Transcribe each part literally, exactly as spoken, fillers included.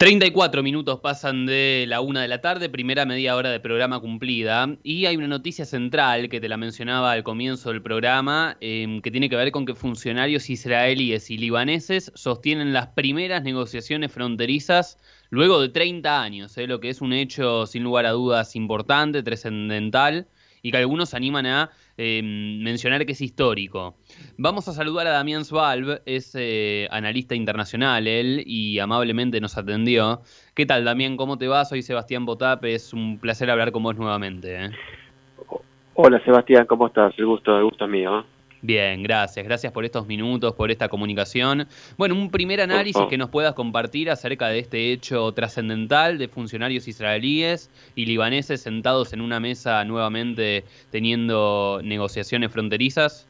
treinta y cuatro minutos pasan de la una de la tarde, primera media hora de programa cumplida, y hay una noticia central que te la mencionaba al comienzo del programa, eh, que tiene que ver con que funcionarios israelíes y libaneses sostienen las primeras negociaciones fronterizas luego de treinta años, eh, lo que es un hecho sin lugar a dudas importante, trascendental, y que algunos animan a eh, mencionar que es histórico. Vamos a saludar a Damián Svalb, es eh, analista internacional él, y amablemente nos atendió. ¿Qué tal, Damián? ¿Cómo te va? Soy Sebastián Botap, es un placer hablar con vos nuevamente. ¿eh? Hola Sebastián, ¿cómo estás? El gusto, el gusto es mío. ¿eh? Bien, gracias. Gracias por estos minutos, por esta comunicación. Bueno, un primer análisis que nos puedas compartir acerca de este hecho trascendental de funcionarios israelíes y libaneses sentados en una mesa nuevamente teniendo negociaciones fronterizas.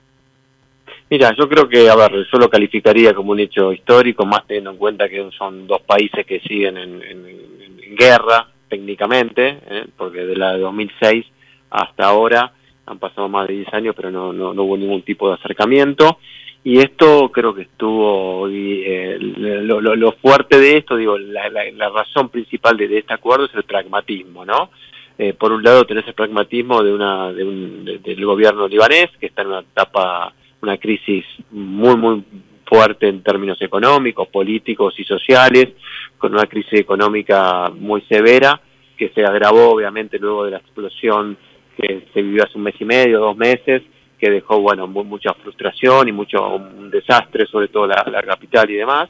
Mira, yo creo que, a ver, yo lo calificaría como un hecho histórico, más teniendo en cuenta que son dos países que siguen en, en, en guerra técnicamente, ¿eh? porque de la de dos mil seis hasta ahora han pasado más de diez años, pero no, no, no hubo ningún tipo de acercamiento. Y esto creo que estuvo, y, eh, lo, lo, lo fuerte de esto, digo, la, la, la razón principal de, de este acuerdo es el pragmatismo, ¿no? Eh, por un lado tenés el pragmatismo de una, de un, de, del gobierno libanés, que está en una etapa, una crisis muy, muy fuerte en términos económicos, políticos y sociales, con una crisis económica muy severa, que se agravó obviamente luego de la explosión que se vivió hace un mes y medio, dos meses, que dejó, bueno, mucha frustración y mucho un desastre, sobre todo la, la capital y demás.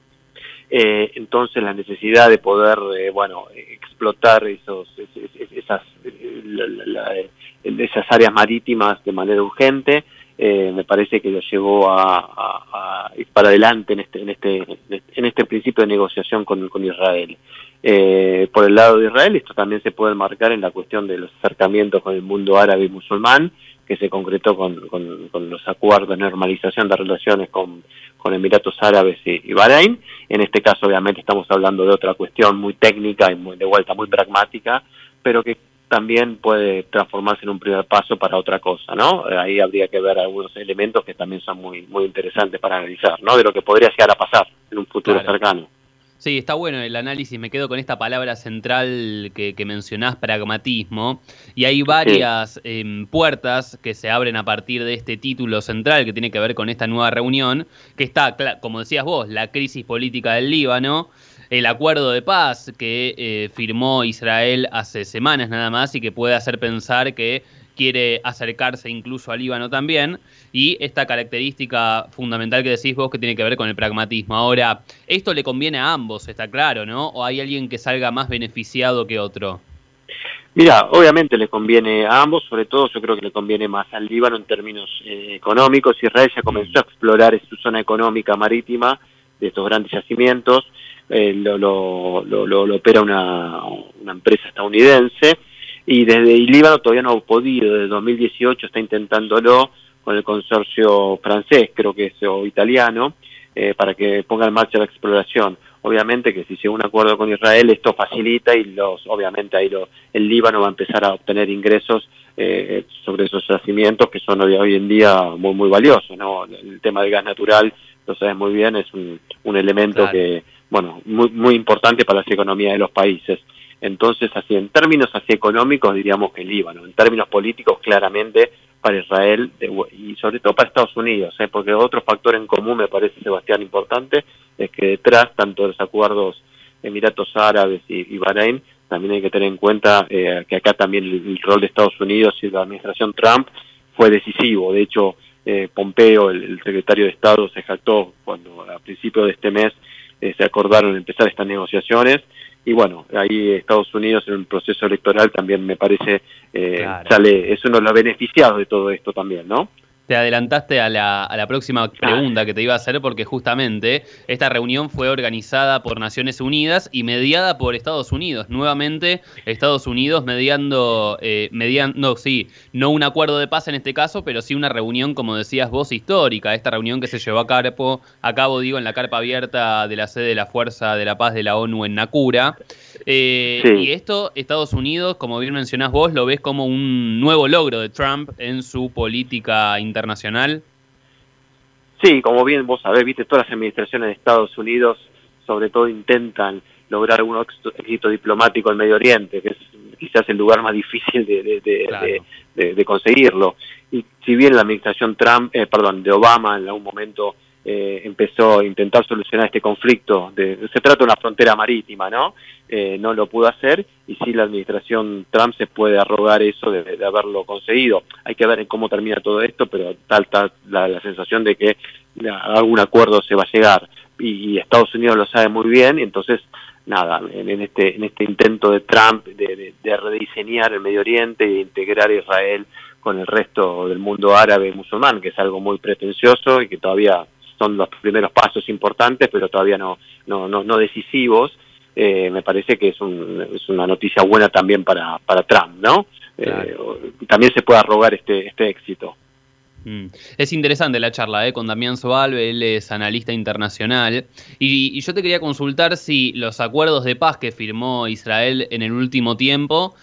Eh, entonces la necesidad de poder, eh, bueno, explotar esos, esas, la, la, esas áreas marítimas de manera urgente, eh, me parece que lo llevó a, a, a ir para adelante en este, en este, en este principio de negociación con, con Israel. Eh, por el lado de Israel, esto también se puede marcar en la cuestión de los acercamientos con el mundo árabe y musulmán, que se concretó con, con, con los acuerdos de normalización de relaciones con, con Emiratos Árabes y, y Bahrein. En este caso, obviamente, estamos hablando de otra cuestión muy técnica y muy, de vuelta muy pragmática, pero que también puede transformarse en un primer paso para otra cosa, ¿no? Ahí habría que ver algunos elementos que también son muy, muy interesantes para analizar, ¿no? De lo que podría llegar a pasar en un futuro claro. cercano. Sí, está bueno el análisis, me quedo con esta palabra central que, que mencionás, pragmatismo, y hay varias sí. eh, puertas que se abren a partir de este título central que tiene que ver con esta nueva reunión, que está, como decías vos, la crisis política del Líbano, el acuerdo de paz que eh, firmó Israel hace semanas nada más y que puede hacer pensar que quiere acercarse incluso al Líbano también, y esta característica fundamental que decís vos que tiene que ver con el pragmatismo. Ahora, esto le conviene a ambos, está claro, ¿no? ¿O hay alguien que salga más beneficiado que otro? Mira, obviamente le conviene a ambos, sobre todo yo creo que le conviene más al Líbano en términos eh, económicos. Israel ya comenzó a explorar su zona económica marítima de estos grandes yacimientos, eh, lo, lo, lo, lo, lo opera una, una empresa estadounidense, y desde el Líbano todavía no ha podido, desde dos mil dieciocho está intentándolo con el consorcio francés, creo que es, o italiano, eh, para que ponga en marcha la exploración. Obviamente que si se un acuerdo con Israel, esto facilita y los, obviamente ahí lo, el Líbano va a empezar a obtener ingresos eh, sobre esos yacimientos que son hoy, hoy en día muy, muy valiosos, ¿no? El tema del gas natural, lo sabes muy bien, es un, un elemento claro. que, bueno, muy, muy importante para las economías de los países. Entonces, así en términos así económicos diríamos que el Líbano, en términos políticos claramente para Israel de, y sobre todo para Estados Unidos, ¿eh? porque otro factor en común me parece, Sebastián, importante, es que detrás tanto de los acuerdos Emiratos Árabes y, y Bahrein, también hay que tener en cuenta eh, que acá también el, el rol de Estados Unidos y la administración Trump fue decisivo. De hecho, eh, Pompeo, el, el secretario de Estado, se jactó cuando a principios de este mes eh, se acordaron empezar estas negociaciones. Y bueno, ahí Estados Unidos en un proceso electoral también me parece eh, claro. sale, es uno de los beneficiados de todo esto también, ¿no? Te adelantaste a la, a la próxima pregunta que te iba a hacer, porque justamente esta reunión fue organizada por Naciones Unidas y mediada por Estados Unidos. Nuevamente, Estados Unidos mediando, eh, mediando, no, sí, no un acuerdo de paz en este caso, pero sí una reunión, como decías vos, histórica. Esta reunión que se llevó a cabo, a cabo digo, en la carpa abierta de la sede de la Fuerza de la Paz de la ONU en Nacura. Eh, sí. Y esto, Estados Unidos, como bien mencionás vos, lo ves como un nuevo logro de Trump en su política internacional. Sí, como bien vos sabés, viste, todas las administraciones de Estados Unidos sobre todo intentan lograr algún éxito diplomático en Medio Oriente, que es quizás el lugar más difícil de, de, de, claro. de, de, de conseguirlo. Y si bien la administración Trump, eh, perdón, de Obama en algún momento eh, empezó a intentar solucionar este conflicto, de, se trata de una frontera marítima, ¿no? Eh, no lo pudo hacer, y sí la administración Trump se puede arrogar eso de, de haberlo conseguido. Hay que ver en cómo termina todo esto, pero tal, tal la, la sensación de que a algún acuerdo se va a llegar, y, y Estados Unidos lo sabe muy bien, y entonces nada, en, en este en este intento de Trump de, de, de rediseñar el Medio Oriente y de integrar a Israel con el resto del mundo árabe y musulmán, que es algo muy pretencioso y que todavía son los primeros pasos importantes, pero todavía no no no, no decisivos. Eh, me parece que es, un, es una noticia buena también para, para Trump, ¿no? Claro. Eh, también se puede arrogar este, este éxito. Mm. Es interesante la charla eh, con Damián Sobalve, él es analista internacional, y, y yo te quería consultar si los acuerdos de paz que firmó Israel en el último tiempo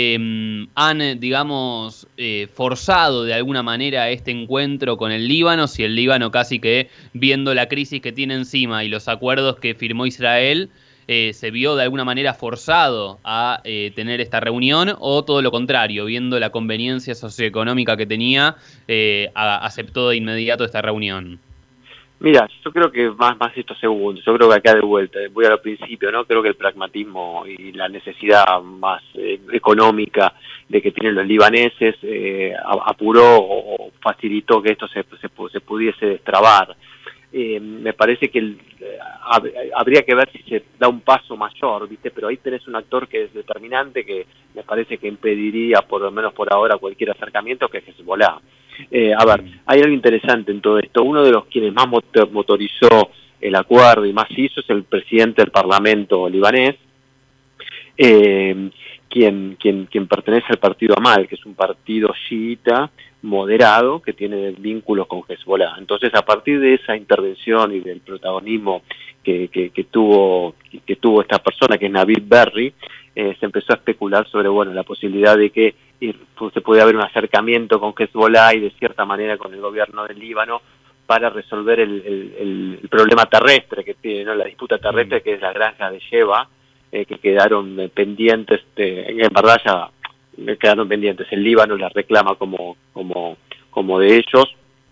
eh, han, digamos, eh, forzado de alguna manera este encuentro con el Líbano, si el Líbano casi que, viendo la crisis que tiene encima y los acuerdos que firmó Israel, Eh, se vio de alguna manera forzado a eh, tener esta reunión, o todo lo contrario, viendo la conveniencia socioeconómica que tenía, eh, a, aceptó de inmediato esta reunión. Mira, yo creo que más más esto segundo, yo creo que acá de vuelta, voy al principio, ¿no? Creo que el pragmatismo y la necesidad más eh, económica de que tienen los libaneses eh, apuró o facilitó que esto se, se, se pudiese destrabar. Eh, me parece que el, eh, hab, habría que ver si se da un paso mayor, ¿viste? Pero ahí tenés un actor que es determinante, que me parece que impediría, por lo menos por ahora, cualquier acercamiento, que es Hezbollah. Eh, a ver, hay algo interesante en todo esto. Uno de los quienes más motor, motorizó el acuerdo y más hizo es el presidente del Parlamento libanés, eh, quien, quien, quien pertenece al partido Amal, que es un partido chiita moderado que tiene vínculos con Hezbollah. Entonces, a partir de esa intervención y del protagonismo que, que, que tuvo que tuvo esta persona, que es Navid Berri, eh, se empezó a especular sobre, bueno, la posibilidad de que ir, pues, se puede haber un acercamiento con Hezbollah y de cierta manera con el gobierno del Líbano para resolver el, el, el problema terrestre que tiene, ¿no? La disputa terrestre, que es la granja de Sheba, eh, que quedaron eh, pendientes, de, en verdad ya quedaron pendientes, el Líbano la reclama como como como de ellos,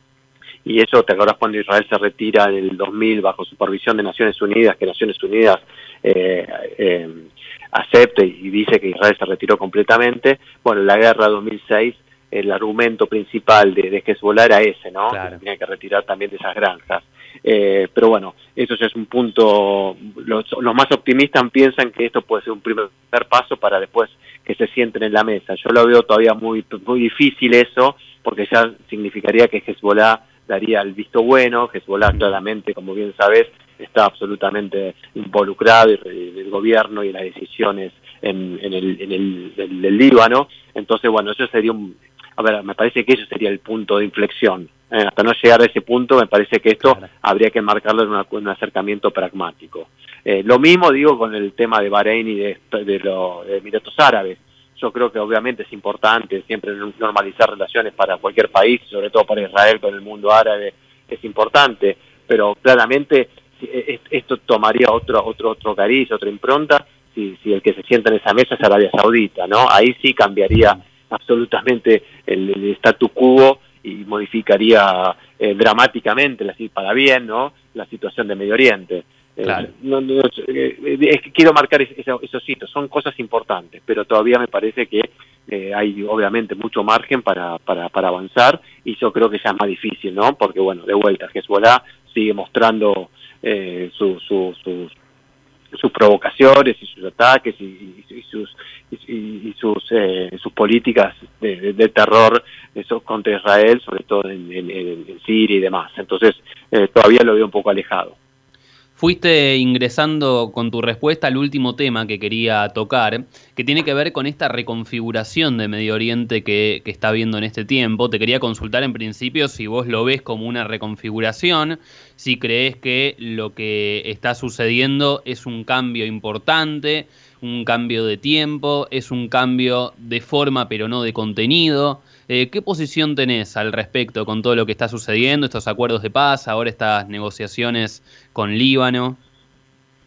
y eso, te acuerdas cuando Israel se retira en el dos mil bajo supervisión de Naciones Unidas, que Naciones Unidas eh, eh, acepta y dice que Israel se retiró completamente. Bueno, la guerra dos mil seis, el argumento principal de, de Hezbollah era ese, ¿no? Claro. Que se tenía que retirar también de esas granjas. Eh, pero bueno, eso ya es un punto, los, los más optimistas piensan que esto puede ser un primer paso para después que se sienten en la mesa. Yo lo veo todavía muy muy difícil eso, porque ya significaría que Hezbollah daría el visto bueno. Hezbollah claramente, como bien sabes, está absolutamente involucrado, y el gobierno y las decisiones en, en, el, en el, el, el Líbano. Entonces, bueno, eso sería un... A ver, me parece que eso sería el punto de inflexión. Eh, hasta no llegar a ese punto, me parece que esto claro. habría que marcarlo en, una, en un acercamiento pragmático. Eh, lo mismo digo con el tema de Bahrein y de, de los Emiratos Árabes. Yo creo que obviamente es importante siempre normalizar relaciones para cualquier país, sobre todo para Israel con el mundo árabe, es importante, pero claramente esto tomaría otro otro otro cariz, otra impronta, si, si el que se sienta en esa mesa es Arabia Saudita, ¿no? Ahí sí cambiaría absolutamente el, el statu quo y modificaría eh, dramáticamente, así para bien, ¿no?, la situación de Medio Oriente. Claro. Eh, no, no, eh, es que quiero marcar esos, esos hitos, son cosas importantes, pero todavía me parece que eh, hay obviamente mucho margen para, para, para avanzar, y yo creo que ya es más difícil, ¿no? Porque bueno, de vuelta, Hezbollah sigue mostrando eh, su, su, sus, sus provocaciones y sus ataques y, y, y sus y, y sus eh, sus políticas de, de, de terror, eso, contra Israel, sobre todo en, en, en Siria y demás. Entonces eh, todavía lo veo un poco alejado. Fuiste ingresando con tu respuesta al último tema que quería tocar, que tiene que ver con esta reconfiguración de Medio Oriente que, que está viendo en este tiempo. Te quería consultar en principio si vos lo ves como una reconfiguración, si crees que lo que está sucediendo es un cambio importante, un cambio de tiempo, es un cambio de forma pero no de contenido. Eh, ¿Qué posición tenés al respecto con todo lo que está sucediendo, estos acuerdos de paz, ahora estas negociaciones con Líbano?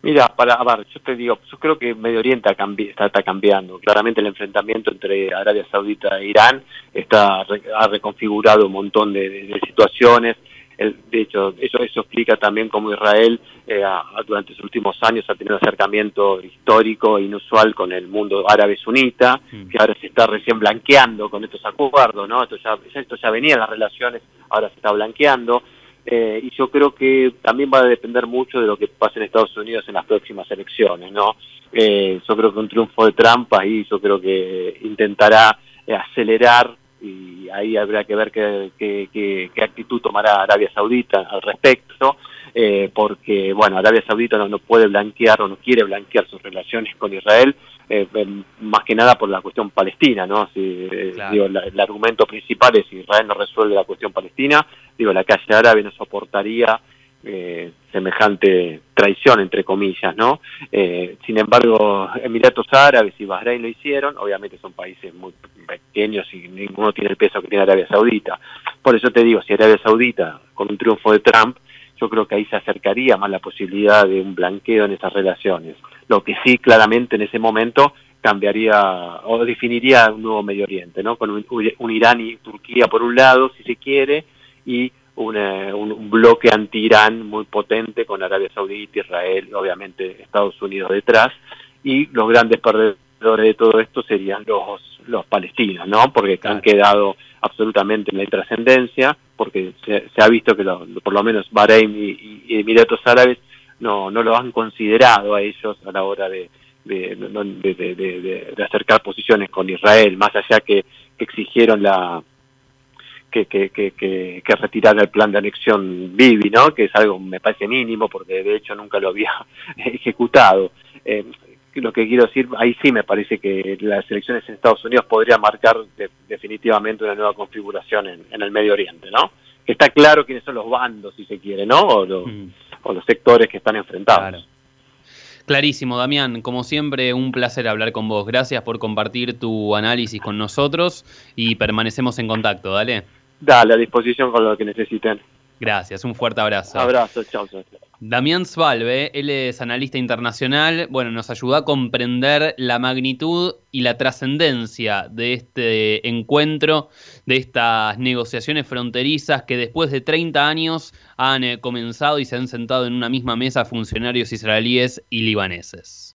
Mira, para, a ver, yo te digo, yo creo que Medio Oriente ha cambi- está, está cambiando. Claramente el enfrentamiento entre Arabia Saudita e Irán está, ha reconfigurado un montón de, de, de situaciones. El, de hecho, eso, eso explica también cómo Israel eh, ha, durante los últimos años ha tenido un acercamiento histórico e inusual con el mundo árabe sunita, mm. que ahora se está recién blanqueando con estos acuerdos, ¿no? Esto ya, esto ya venía en las relaciones, ahora se está blanqueando. Eh, y yo creo que también va a depender mucho de lo que pase en Estados Unidos en las próximas elecciones, ¿no? Eh, yo creo que un triunfo de Trump ahí yo creo que intentará eh, acelerar, y ahí habrá que ver qué, qué, qué, qué actitud tomará Arabia Saudita al respecto, eh, porque, bueno, Arabia Saudita no, no puede blanquear o no quiere blanquear sus relaciones con Israel, eh, más que nada por la cuestión palestina, ¿no? Si, claro. digo, la, el argumento principal es si Israel no resuelve la cuestión palestina, digo, la calle árabe no soportaría eh, semejante traición, entre comillas, ¿no? Eh, sin embargo, Emiratos Árabes y Bahrein lo hicieron, obviamente son países muy pequeños y ninguno tiene el peso que tiene Arabia Saudita. Por eso te digo, si Arabia Saudita, con un triunfo de Trump, yo creo que ahí se acercaría más la posibilidad de un blanqueo en esas relaciones. Lo que sí, claramente, en ese momento cambiaría o definiría un nuevo Medio Oriente, ¿no? Con un, un Irán y Turquía por un lado, si se quiere, y una, un, un bloque anti-Irán muy potente con Arabia Saudita, Israel, obviamente Estados Unidos detrás, y los grandes perdedores de todo esto serían los, los palestinos, ¿no? Porque claro. han quedado absolutamente en la intrascendencia, porque se, se ha visto que lo, por lo menos Bahrein y, y Emiratos Árabes no, no lo han considerado a ellos a la hora de, de, de, de, de, de acercar posiciones con Israel, más allá que, que exigieron la que, que, que, que, que retirara el plan de anexión Bibi, ¿no? Que es algo, me parece mínimo, porque de hecho nunca lo había ejecutado. Eh, lo que quiero decir, ahí sí me parece que las elecciones en Estados Unidos podrían marcar de, definitivamente una nueva configuración en, en el Medio Oriente, ¿no? Que está claro quiénes son los bandos, si se quiere, ¿no? O los, mm. o los sectores que están enfrentados. Claro. Clarísimo, Damián. Como siempre, un placer hablar con vos. Gracias por compartir tu análisis con nosotros y permanecemos en contacto, ¿dale? Dale, a disposición con lo que necesiten. Gracias, un fuerte abrazo. Abrazo, chao, chao. Damián Svalbe, él es analista internacional, bueno, nos ayudó a comprender la magnitud y la trascendencia de este encuentro, de estas negociaciones fronterizas que después de treinta años han eh, comenzado y se han sentado en una misma mesa funcionarios israelíes y libaneses.